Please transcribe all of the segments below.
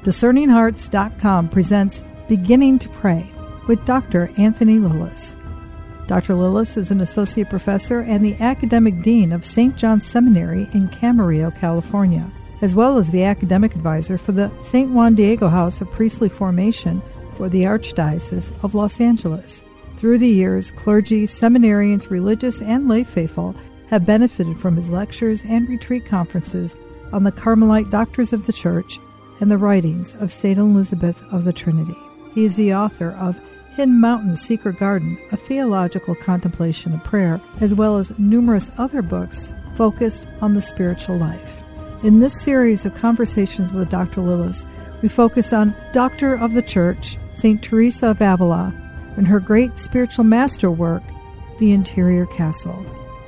DiscerningHearts.com presents Beginning to Pray with Dr. Anthony Lillis. Dr. Lillis is an associate professor and the academic dean of St. John's Seminary in Camarillo, California, as well as the academic advisor for the St. Juan Diego House of Priestly Formation for the Archdiocese of Los Angeles. Through the years, clergy, seminarians, religious, and lay faithful have benefited from his lectures and retreat conferences on the Carmelite Doctors of the Church and the writings of St. Elizabeth of the Trinity. He is the author of Hidden Mountain's Secret Garden, a theological contemplation of prayer, as well as numerous other books focused on the spiritual life. In this series of conversations with Dr. Lillis, we focus on Doctor of the Church, St. Teresa of Avila, and her great spiritual masterwork, The Interior Castle.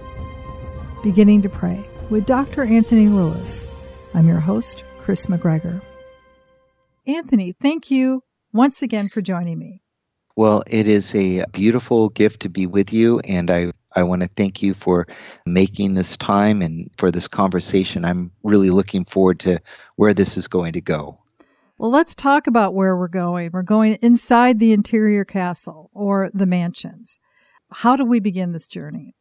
Beginning to Pray with Dr. Anthony Lillis. I'm your host, Chris McGregor. Anthony, thank you once again for joining me. Well, it is a beautiful gift to be with you, and I want to thank you for making this time and for this conversation. I'm really looking forward to where this is going to go. Well, let's talk about where we're going. We're going inside the interior castle or the mansions. How do we begin this journey?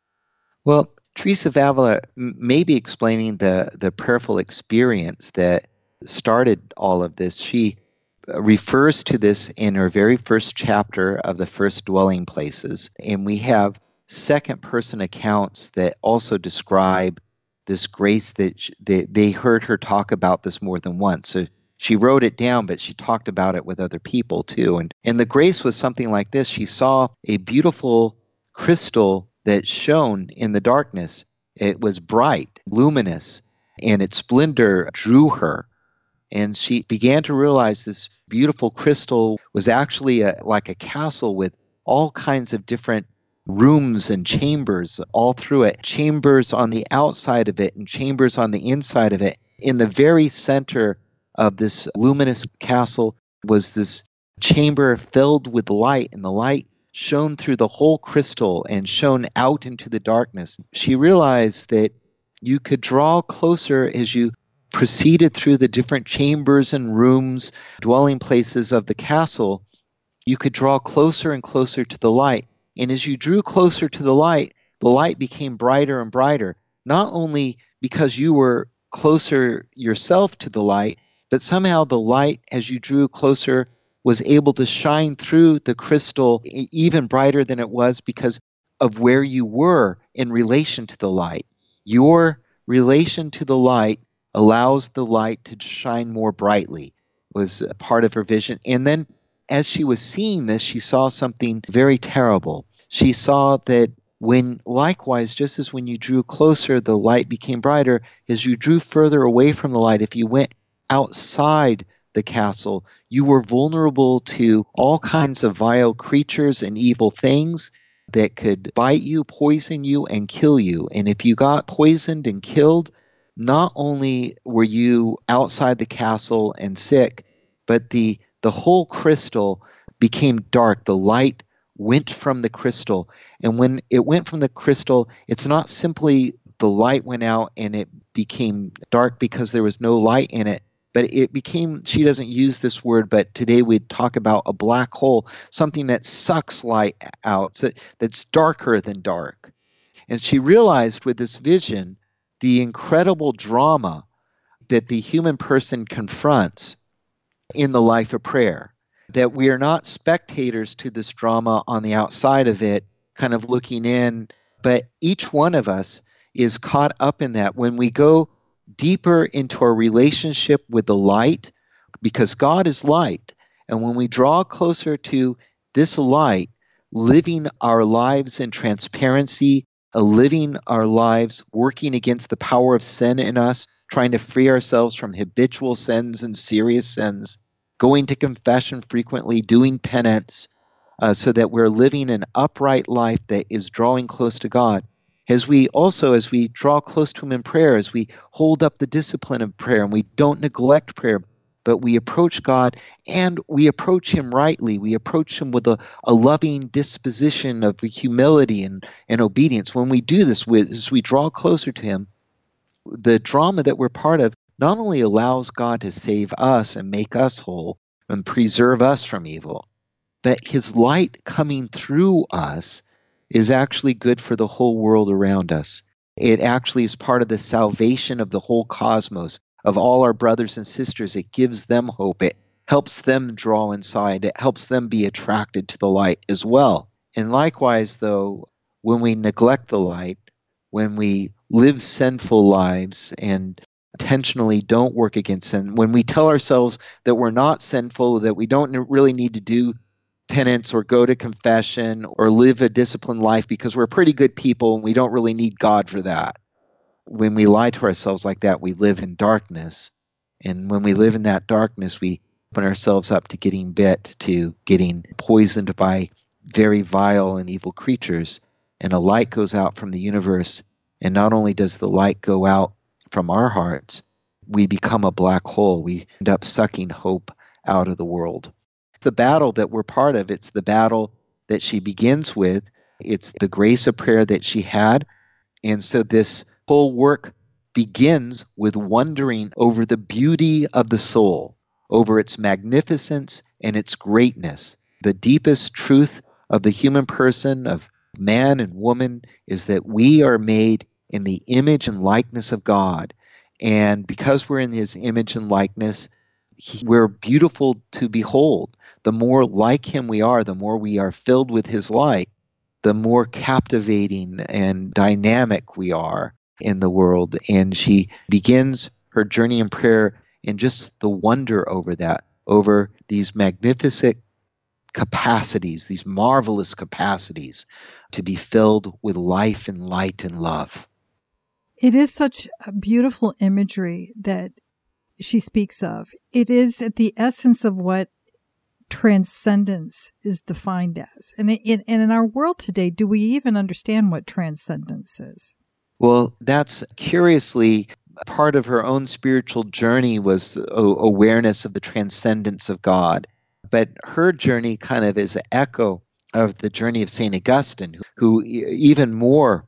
Well, Teresa of Avila may be explaining the prayerful experience that started all of this. She refers to this in her very first chapter of the First Dwelling Places, and we have second-person accounts that also describe this grace that they heard her talk about this more than once. So she wrote it down, but she talked about it with other people too. And the grace was something like this. She saw a beautiful crystal that shone in the darkness. It was bright, luminous, and its splendor drew her. And she began to realize this beautiful crystal was actually like a castle with all kinds of different rooms and chambers all through it. Chambers on the outside of it and chambers on the inside of it. In the very center of this luminous castle was this chamber filled with light, and the light shone through the whole crystal and shone out into the darkness. She realized that you could draw closer as you proceeded through the different chambers and rooms, dwelling places of the castle. You could draw closer and closer to the light. And as you drew closer to the light became brighter and brighter, not only because you were closer yourself to the light, but somehow the light, as you drew closer, was able to shine through the crystal even brighter than it was because of where you were in relation to the light. Your relation to the light allows the light to shine more brightly, was a part of her vision. And then as she was seeing this, she saw something very terrible. She saw that likewise, just as when you drew closer, the light became brighter, as you drew further away from the light, if you went outside the castle, you were vulnerable to all kinds of vile creatures and evil things that could bite you, poison you, and kill you. And if you got poisoned and killed, not only were you outside the castle and sick, but the whole crystal became dark. The light went from the crystal. And when it went from the crystal, it's not simply the light went out and it became dark because there was no light in it, but it became, she doesn't use this word, but today we'd talk about a black hole, something that sucks light out, so that's darker than dark. And she realized with this vision the incredible drama that the human person confronts in the life of prayer, that we are not spectators to this drama on the outside of it, kind of looking in, but each one of us is caught up in that. When we go deeper into our relationship with the light, because God is light, and when we draw closer to this light, living our lives in transparency, living our lives working against the power of sin in us, trying to free ourselves from habitual sins and serious sins, going to confession frequently, doing penance, so that we're living an upright life that is drawing close to God. As we draw close to Him in prayer, as we hold up the discipline of prayer, and we don't neglect prayer, but we approach God and we approach Him rightly. We approach Him with a loving disposition of humility and obedience. When we do this, as we draw closer to Him, the drama that we're part of not only allows God to save us and make us whole and preserve us from evil, but his light coming through us is actually good for the whole world around us. It actually is part of the salvation of the whole cosmos, of all our brothers and sisters. It gives them hope. It helps them draw inside. It helps them be attracted to the light as well. And likewise, though, when we neglect the light, when we live sinful lives and intentionally don't work against sin, when we tell ourselves that we're not sinful, that we don't really need to do penance or go to confession or live a disciplined life because we're pretty good people and we don't really need God for that. When we lie to ourselves like that, we live in darkness. And when we live in that darkness, we open ourselves up to getting bit, to getting poisoned by very vile and evil creatures. And a light goes out from the universe. And not only does the light go out from our hearts, we become a black hole. We end up sucking hope out of the world. The battle that we're part of, it's the battle that she begins with. It's the grace of prayer that she had. And so this whole work begins with wondering over the beauty of the soul, over its magnificence and its greatness. The deepest truth of the human person, of man and woman, is that we are made in the image and likeness of God. And because we're in his image and likeness, we're beautiful to behold. The more like him we are, the more we are filled with his light, the more captivating and dynamic we are in the world. And she begins her journey in prayer in just the wonder over that, over these magnificent capacities, these marvelous capacities to be filled with life and light and love. It is such a beautiful imagery that she speaks of. It is at the essence of what transcendence is defined as. And in our world today, do we even understand what transcendence is? Well, that's curiously part of her own spiritual journey, was awareness of the transcendence of God. But her journey kind of is an echo of the journey of St. Augustine, who even more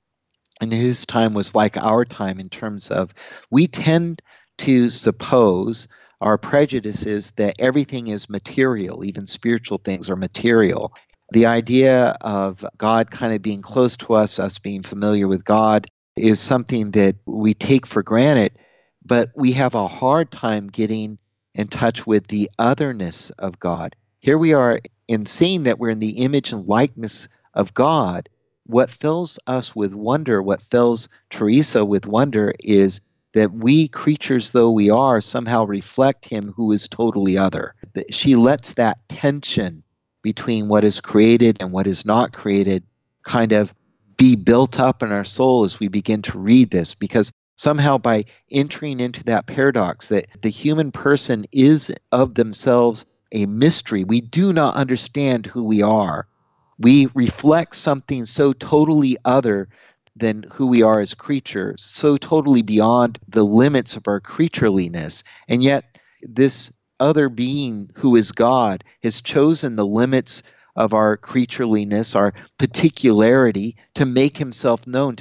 in his time was like our time in terms of, we tend to suppose, our prejudice is that everything is material, even spiritual things are material. The idea of God kind of being close to us being familiar with God, is something that we take for granted, but we have a hard time getting in touch with the otherness of God. Here we are in seeing that we're in the image and likeness of God. What fills us with wonder, what fills Teresa with wonder, is that we, creatures though we are, somehow reflect him who is totally other. She lets that tension between what is created and what is not created kind of be built up in our soul as we begin to read this, because somehow by entering into that paradox that the human person is of themselves a mystery, we do not understand who we are. We reflect something so totally other than who we are as creatures, so totally beyond the limits of our creatureliness. And yet this other being who is God has chosen the limits of our creatureliness, our particularity, to make himself known,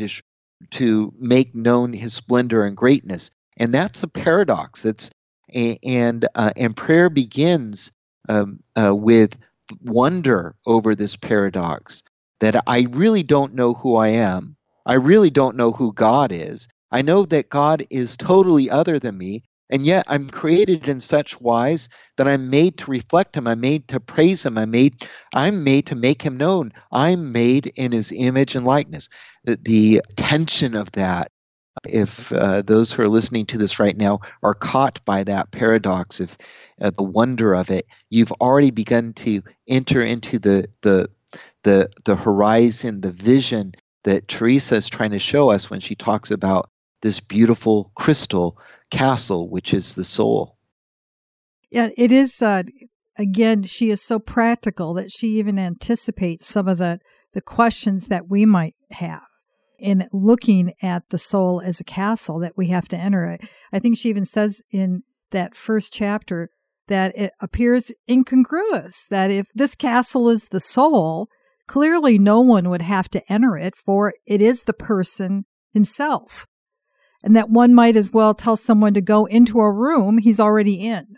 to make known his splendor and greatness. And that's a paradox. And prayer begins with wonder over this paradox, that I really don't know who I am. I really don't know who God is. I know that God is totally other than me, and yet I'm created in such wise that I'm made to reflect him. I'm made to praise him. I'm made to make him known. I'm made in his image and likeness. The tension of that, if those who are listening to this right now are caught by that paradox, if the wonder of it, you've already begun to enter into the horizon, the vision that Teresa is trying to show us when she talks about this beautiful crystal castle, which is the soul. Yeah, it is. Again, she is so practical that she even anticipates some of the questions that we might have in looking at the soul as a castle that we have to enter. I think she even says in that first chapter that it appears incongruous, that if this castle is the soul, clearly no one would have to enter it, for it is the person himself. and that one might as well tell someone to go into a room he's already in.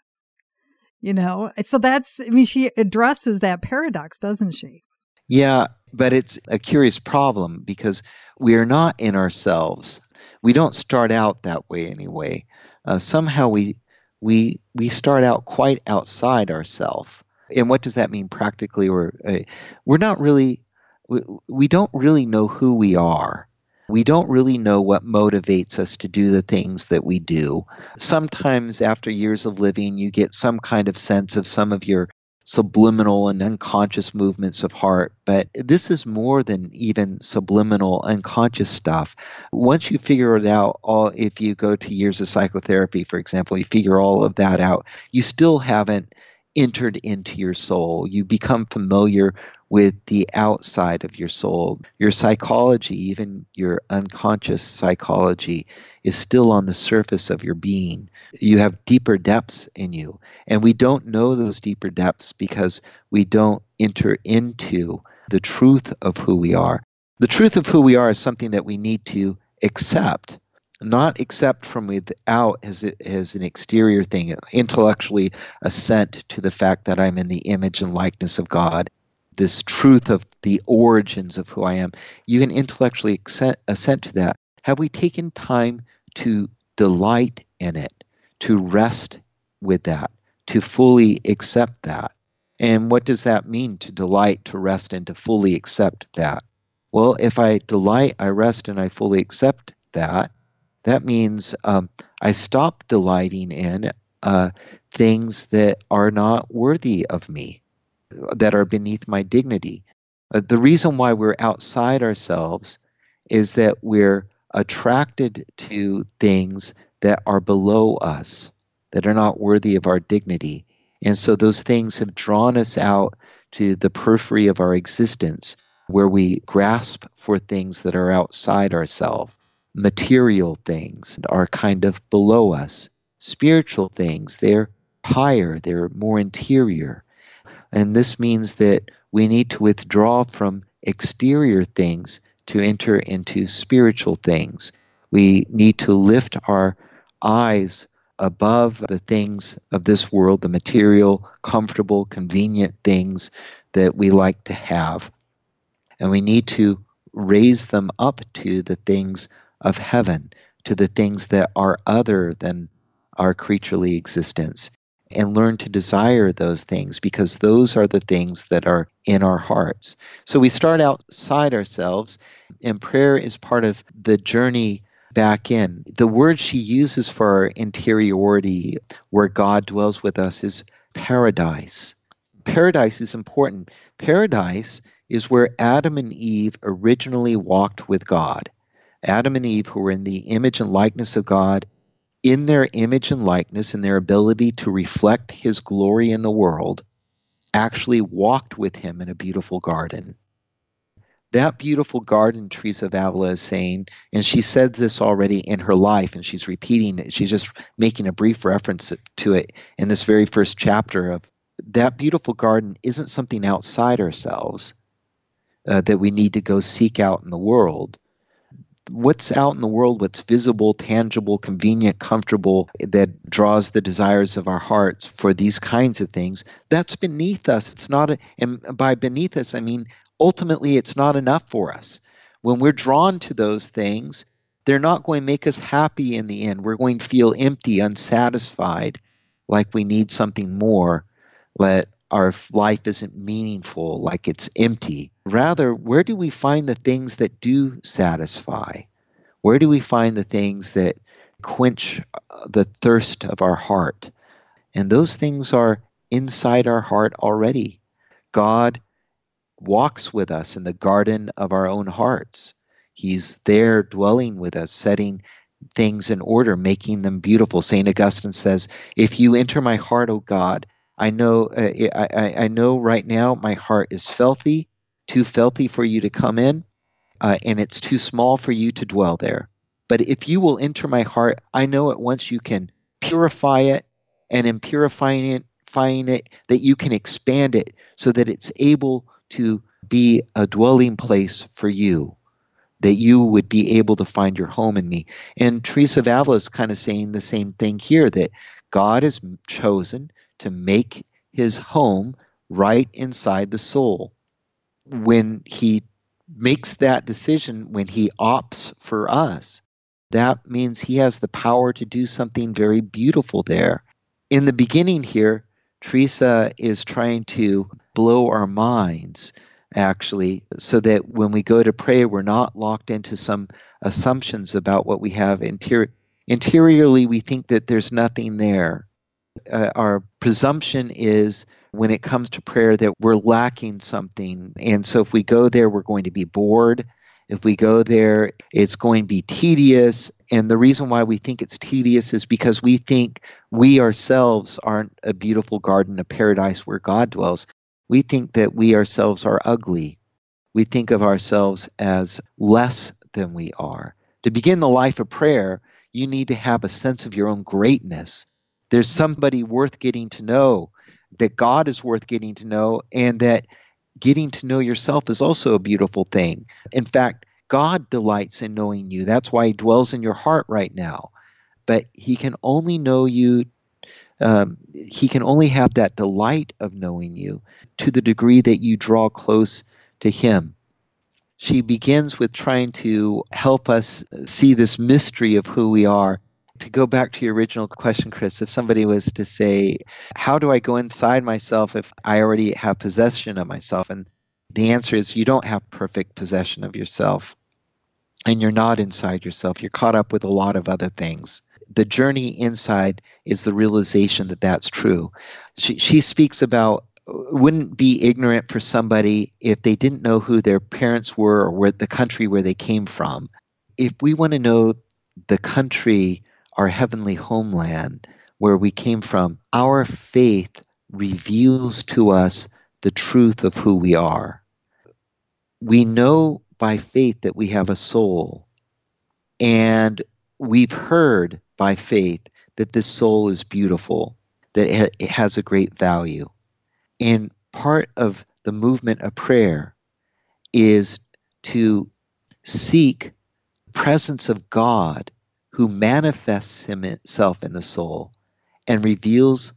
So she addresses that paradox, doesn't she? Yeah, but it's a curious problem because we are not in ourselves. We don't start out that way anyway. Somehow we start out quite outside ourselves. And what does that mean practically? We're not really, we don't really know who we are. We don't really know what motivates us to do the things that we do. Sometimes after years of living, you get some kind of sense of some of your subliminal and unconscious movements of heart. But this is more than even subliminal, unconscious stuff. Once you figure it out, if you go to years of psychotherapy, for example, you figure all of that out, you still haven't entered into your soul. You become familiar with the outside of your soul. Your psychology, even your unconscious psychology, is still on the surface of your being. You have deeper depths in you. And we don't know those deeper depths because we don't enter into the truth of who we are. The truth of who we are is something that we need to accept. Not accept from without as an exterior thing, intellectually assent to the fact that I'm in the image and likeness of God, this truth of the origins of who I am. You can intellectually assent to that. Have we taken time to delight in it, to rest with that, to fully accept that? And what does that mean, to delight, to rest, and to fully accept that? Well, if I delight, I rest, and I fully accept that, that means I stop delighting in things that are not worthy of me, that are beneath my dignity. The reason why we're outside ourselves is that we're attracted to things that are below us, that are not worthy of our dignity. And so those things have drawn us out to the periphery of our existence, where we grasp for things that are outside ourselves. Material things are kind of below us. Spiritual things, they're higher, they're more interior. And this means that we need to withdraw from exterior things to enter into spiritual things. We need to lift our eyes above the things of this world, the material, comfortable, convenient things that we like to have. And we need to raise them up to the things of heaven, to the things that are other than our creaturely existence, and learn to desire those things, because those are the things that are in our hearts. So we start outside ourselves, and prayer is part of the journey back in. The word she uses for our interiority, where God dwells with us, is paradise. Paradise is important. Paradise is where Adam and Eve originally walked with God. Adam and Eve, who were in the image and likeness of God, in their image and likeness and their ability to reflect his glory in the world, actually walked with him in a beautiful garden. That beautiful garden, Teresa of Avila is saying, and she said this already in her life, and she's repeating it, she's just making a brief reference to it in this very first chapter of that beautiful garden isn't something outside ourselves that we need to go seek out in the world. What's out in the world, what's visible, tangible, convenient, comfortable, that draws the desires of our hearts for these kinds of things, that's beneath us. It's not, and by beneath us, I mean, ultimately, it's not enough for us. When we're drawn to those things, they're not going to make us happy in the end. We're going to feel empty, unsatisfied, like we need something more, that our life isn't meaningful, like it's empty. Rather, where do we find the things that do satisfy? Where do we find the things that quench the thirst of our heart? And those things are inside our heart already. God walks with us in the garden of our own hearts. He's there dwelling with us, setting things in order, making them beautiful. St. Augustine says, if you enter my heart, O God, I know right now my heart is filthy, too filthy for you to come in, and it's too small for you to dwell there. But if you will enter my heart, I know at once you can purify it, and in purifying it, that you can expand it so that it's able to be a dwelling place for you. that you would be able to find your home in me. And Teresa of Avila is kind of saying the same thing here, that God has chosen to make his home right inside the soul. When he makes that decision, when he opts for us, that means he has the power to do something very beautiful there. In the beginning here, Teresa is trying to blow our minds, actually, so that when we go to pray, we're not locked into some assumptions about what we have interiorly. We think that there's nothing there. Our presumption is, when it comes to prayer, that we're lacking something. And so if we go there, we're going to be bored. If we go there, it's going to be tedious. And the reason why we think it's tedious is because we think we ourselves aren't a beautiful garden of paradise where God dwells. We think that we ourselves are ugly. We think of ourselves as less than we are. To begin the life of prayer, you need to have a sense of your own greatness. There's somebody worth getting to know, that God is worth getting to know, and that getting to know yourself is also a beautiful thing. In fact, God delights in knowing you. That's why he dwells in your heart right now. But he can only know you, he can only have that delight of knowing you to the degree that you draw close to him. She begins with trying to help us see this mystery of who we are. To go back to your original question, Chris, if somebody was to say, how do I go inside myself if I already have possession of myself? And the answer is, you don't have perfect possession of yourself. And you're not inside yourself. You're caught up with a lot of other things. The journey inside is the realization that that's true. She speaks about, wouldn't be ignorant for somebody if they didn't know who their parents were or where the country where they came from. If we want to know the country, our heavenly homeland, where we came from, our faith reveals to us the truth of who we are. We know by faith that we have a soul, and we've heard by faith that this soul is beautiful, that it has a great value. And part of the movement of prayer is to seek the presence of God, who manifests himself in the soul and reveals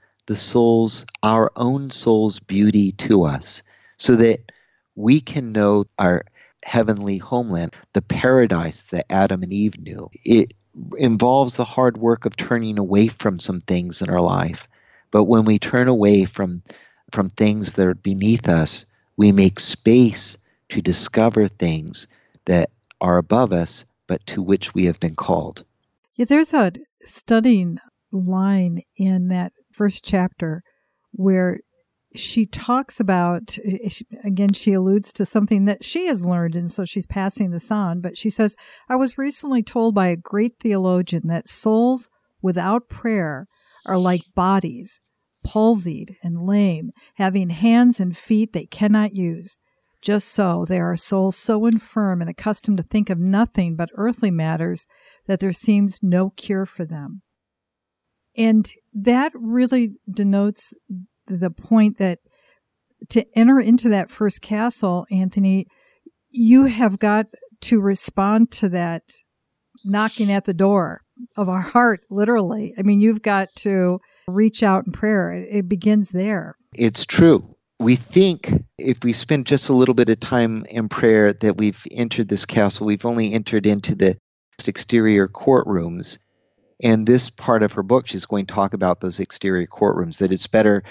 our own soul's beauty to us, so that we can know our heavenly homeland, the paradise that Adam and Eve knew. It involves the hard work of turning away from some things in our life. But when we turn away from things that are beneath us, we make space to discover things that are above us, but to which we have been called. Yeah, there's a stunning line in that first chapter where she talks about, again, she alludes to something that she has learned, and so she's passing this on. But she says, I was recently told by a great theologian that souls without prayer are like bodies, palsied and lame, having hands and feet they cannot use. Just so, there are souls so infirm and accustomed to think of nothing but earthly matters that there seems no cure for them. And that really denotes the point that to enter into that first castle, Anthony, you have got to respond to that knocking at the door of our heart, literally. I mean, you've got to reach out in prayer. It begins there. It's true. We think if we spend just a little bit of time in prayer that we've entered this castle. We've only entered into the exterior courtrooms. And this part of her book, she's going to talk about those exterior courtrooms, that it's better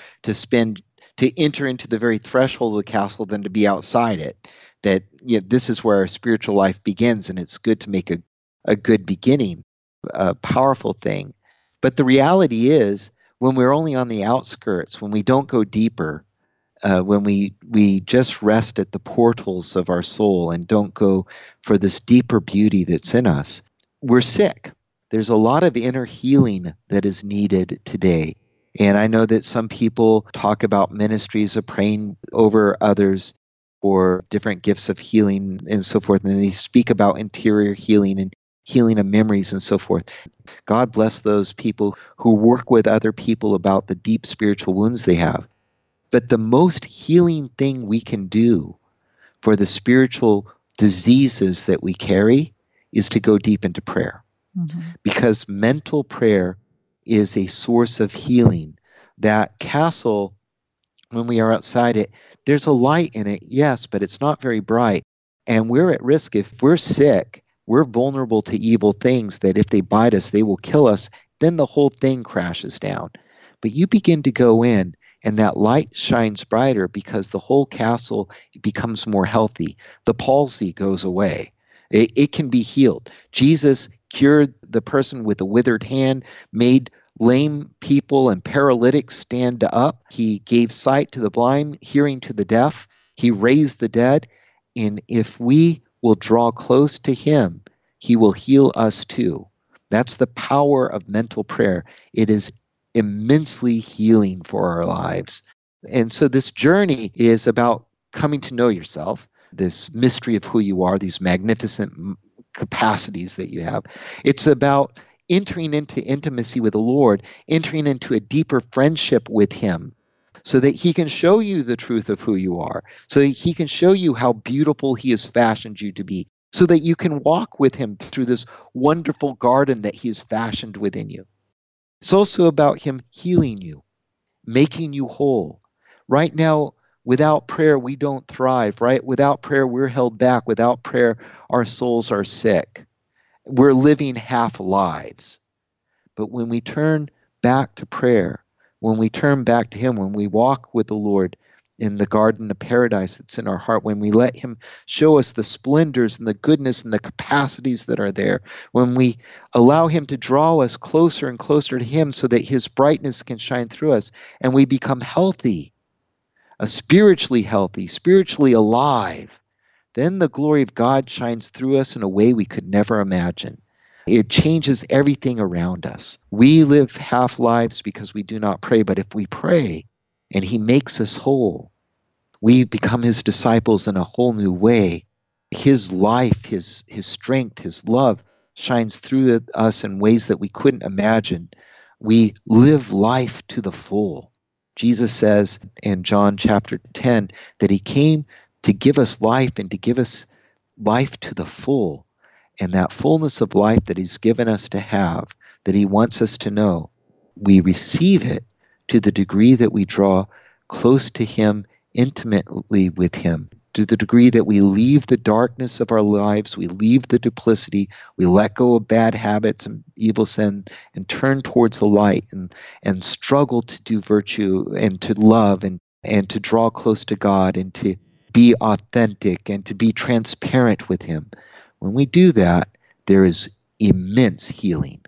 to enter into the very threshold of the castle than to be outside it. That this is where our spiritual life begins, and it's good to make a good beginning, a powerful thing. But the reality is, when we're only on the outskirts, when we don't go deeper, when we just rest at the portals of our soul and don't go for this deeper beauty that's in us, we're sick. There's a lot of inner healing that is needed today. And I know that some people talk about ministries of praying over others for different gifts of healing and so forth. And they speak about interior healing and healing of memories and so forth. God bless those people who work with other people about the deep spiritual wounds they have. But the most healing thing we can do for the spiritual diseases that we carry is to go deep into prayer. Mm-hmm. Because mental prayer is a source of healing. That castle, when we are outside it, there's a light in it, yes, but it's not very bright. And we're at risk. If we're sick, we're vulnerable to evil things that if they bite us, they will kill us. Then the whole thing crashes down. But you begin to go in, and that light shines brighter because the whole castle becomes more healthy. The palsy goes away. It can be healed. Jesus cured the person with a withered hand, made lame people and paralytics stand up. He gave sight to the blind, hearing to the deaf. He raised the dead. And if we will draw close to him, he will heal us too. That's the power of mental prayer. It is immensely healing for our lives. And so this journey is about coming to know yourself, this mystery of who you are, these magnificent capacities that you have. It's about entering into intimacy with the Lord, entering into a deeper friendship with him, so that he can show you the truth of who you are, so that he can show you how beautiful he has fashioned you to be, so that you can walk with him through this wonderful garden that he has fashioned within you. It's also about him healing you, making you whole. Right now, without prayer, we don't thrive, right? Without prayer, we're held back. Without prayer, our souls are sick. We're living half lives. But when we turn back to prayer, when we turn back to him, when we walk with the Lord in the garden of paradise that's in our heart, when we let him show us the splendors and the goodness and the capacities that are there, when we allow him to draw us closer and closer to him so that his brightness can shine through us, and we become healthy, spiritually healthy, spiritually alive, then the glory of God shines through us in a way we could never imagine. It changes everything around us. We live half lives because we do not pray, but if we pray and he makes us whole, we become his disciples in a whole new way. His life, his strength, his love shines through us in ways that we couldn't imagine. We live life to the full. Jesus says in John chapter 10 that he came to give us life and to give us life to the full. And that fullness of life that he's given us to have, that he wants us to know, we receive it to the degree that we draw close to him, intimately with him, to the degree that we leave the darkness of our lives, we leave the duplicity, we let go of bad habits and evil sin and turn towards the light and struggle to do virtue and to love and to draw close to God and to be authentic and to be transparent with him. When we do that, there is immense healing.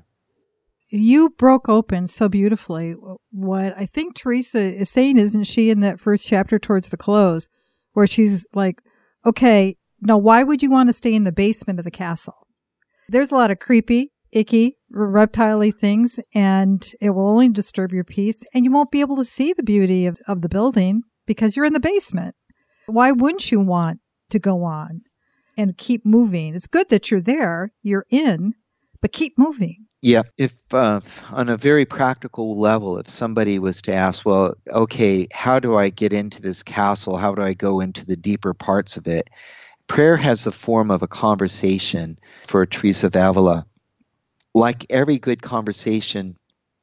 You broke open so beautifully what I think Teresa is saying, isn't she, in that first chapter towards the close, where she's like, okay, now why would you want to stay in the basement of the castle? There's a lot of creepy, icky, reptile-y things, and it will only disturb your peace, and you won't be able to see the beauty of the building because you're in the basement. Why wouldn't you want to go on and keep moving? It's good that you're there, you're in, but keep moving. Yeah, if on a very practical level, if somebody was to ask, well, okay, how do I get into this castle? How do I go into the deeper parts of it? Prayer has the form of a conversation for Teresa of Avila. Like every good conversation,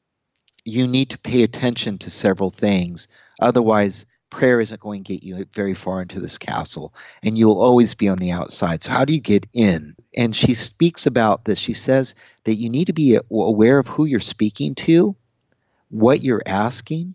you need to pay attention to several things. Otherwise, prayer isn't going to get you very far into this castle, and you'll always be on the outside. So how do you get in? And she speaks about this. She says that you need to be aware of who you're speaking to, what you're asking,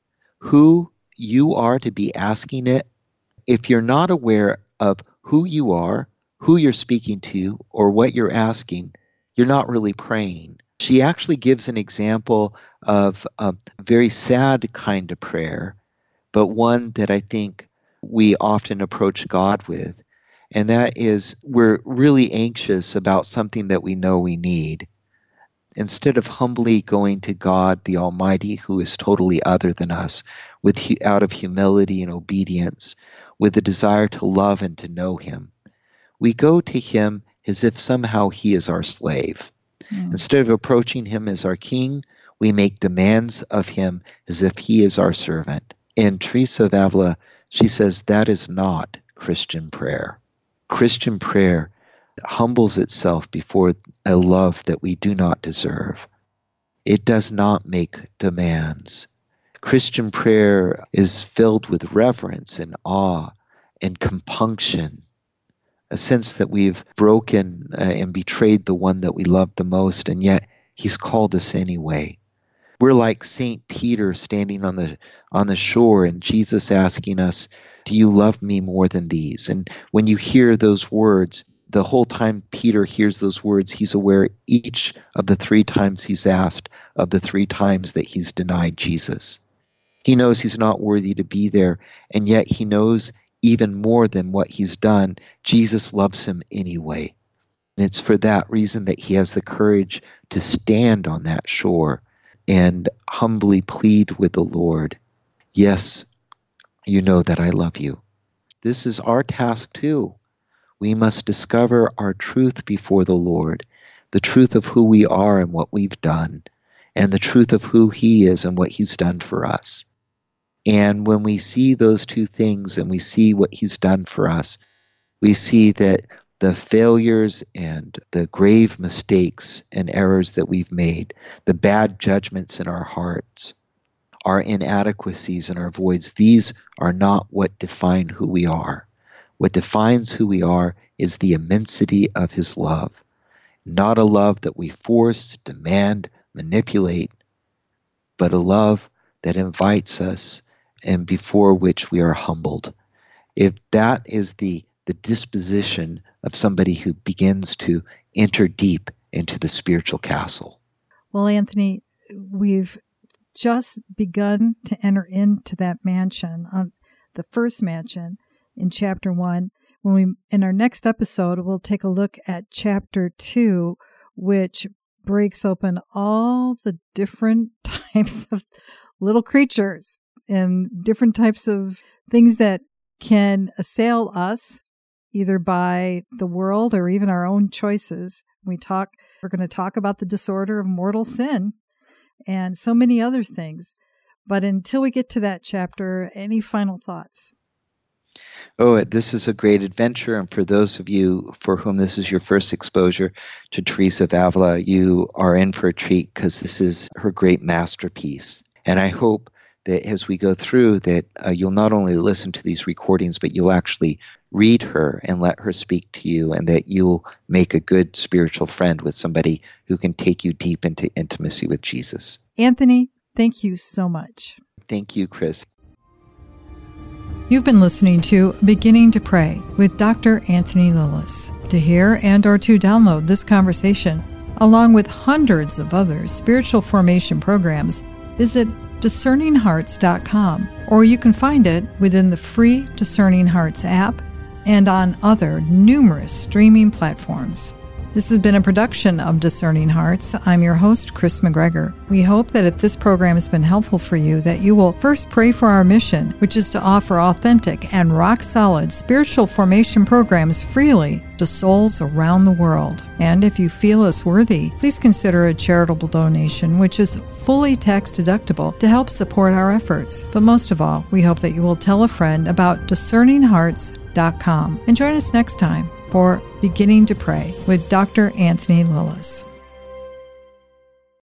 who you are to be asking it. If you're not aware of who you are, who you're speaking to, or what you're asking, you're not really praying. She actually gives an example of a very sad kind of prayer, but one that I think we often approach God with. And that is, we're really anxious about something that we know we need. Instead of humbly going to God, the Almighty, who is totally other than us, out of humility and obedience, with a desire to love and to know him, we go to him as if somehow he is our slave. Instead of approaching him as our king, we make demands of him as if he is our servant. And Teresa of Avila, she says that is not Christian prayer. Christian prayer humbles itself before a love that we do not deserve. It does not make demands. Christian prayer is filled with reverence and awe and compunction, a sense that we've broken and betrayed the one that we love the most, and yet he's called us anyway. We're like St. Peter standing on the shore and Jesus asking us, do you love me more than these? And when you hear those words, the whole time Peter hears those words, he's aware each of the 3 times he's asked of the 3 times that he's denied Jesus. He knows he's not worthy to be there, and yet he knows even more than what he's done, Jesus loves him anyway. And it's for that reason that he has the courage to stand on that shore and humbly plead with the Lord, yes, you know that I love you. This is our task too. We must discover our truth before the Lord, the truth of who we are and what we've done, and the truth of who he is and what he's done for us. And when we see those 2 things and we see what he's done for us, we see that the failures and the grave mistakes and errors that we've made, the bad judgments in our hearts, our inadequacies and our voids, these are not what define who we are. What defines who we are is the immensity of his love, not a love that we force, demand, manipulate, but a love that invites us and before which we are humbled. If that is the disposition of somebody who begins to enter deep into the spiritual castle. Well, Anthony, we've just begun to enter into that mansion, the first mansion in chapter 1. In our next episode, we'll take a look at chapter 2, which breaks open all the different types of little creatures and different types of things that can assail us, either by the world or even our own choices. We're going to talk about the disorder of mortal sin and so many other things. But until we get to that chapter, any final thoughts? Oh, this is a great adventure. And for those of you for whom this is your first exposure to Teresa of Avila, you are in for a treat because this is her great masterpiece. And I hope that as we go through that you'll not only listen to these recordings, but you'll actually read her and let her speak to you, and that you'll make a good spiritual friend with somebody who can take you deep into intimacy with Jesus. Anthony, thank you so much. Thank you, Chris. You've been listening to Beginning to Pray with Dr. Anthony Lilles. To hear and or to download this conversation, along with hundreds of other spiritual formation programs, visit discerninghearts.com, or you can find it within the free Discerning Hearts app and on other numerous streaming platforms. This has been a production of Discerning Hearts. I'm your host, Chris McGregor. We hope that if this program has been helpful for you, that you will first pray for our mission, which is to offer authentic and rock-solid spiritual formation programs freely to souls around the world. And if you feel us worthy, please consider a charitable donation, which is fully tax-deductible, to help support our efforts. But most of all, we hope that you will tell a friend about discerninghearts.com and join us next time for Beginning to Pray with Dr. Anthony Lilles.